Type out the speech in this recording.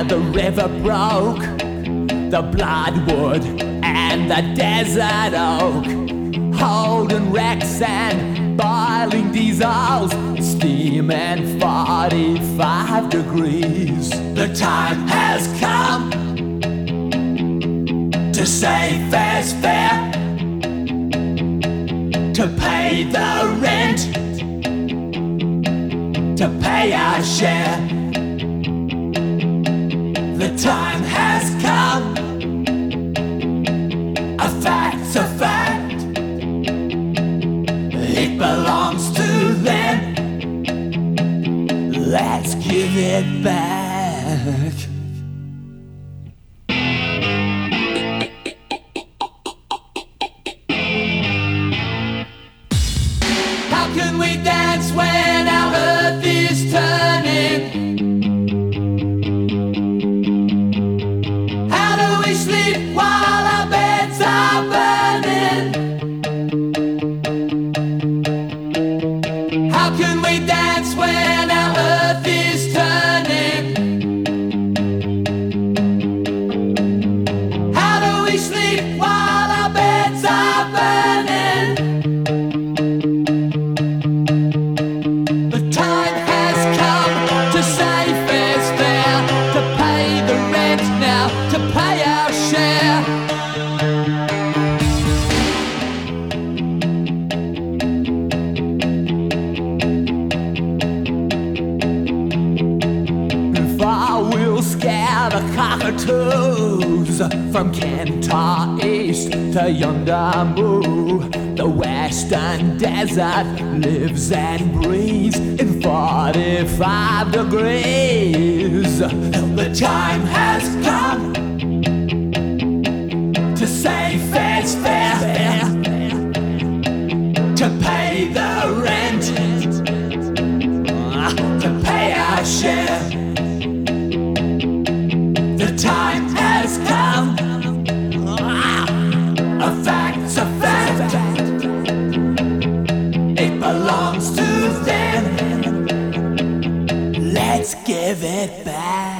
the river broke, the bloodwood and the desert oak, holding wrecks and boiling diesels, steam and 45 degrees. The time has come to say fair's fair, to pay the rent, to pay our share. The time has come, a fact's a fact, it belongs to them, let's give it back. How can we dance when our earth is turning? How do we sleep while our beds are burning? How can we dance when our earth is turning? How do we sleep while our beds are burning? The time has come to say fair's fair, to pay the rent now, to pay our share. If I will scare the cockatoos from Kentar East to yonder moo, the western desert lives and breathes in 45 degrees. The time has come to say fair's fair, to pay the rent, to pay our share. The time has come, a fact's a fact, it belongs to them, let's give it back.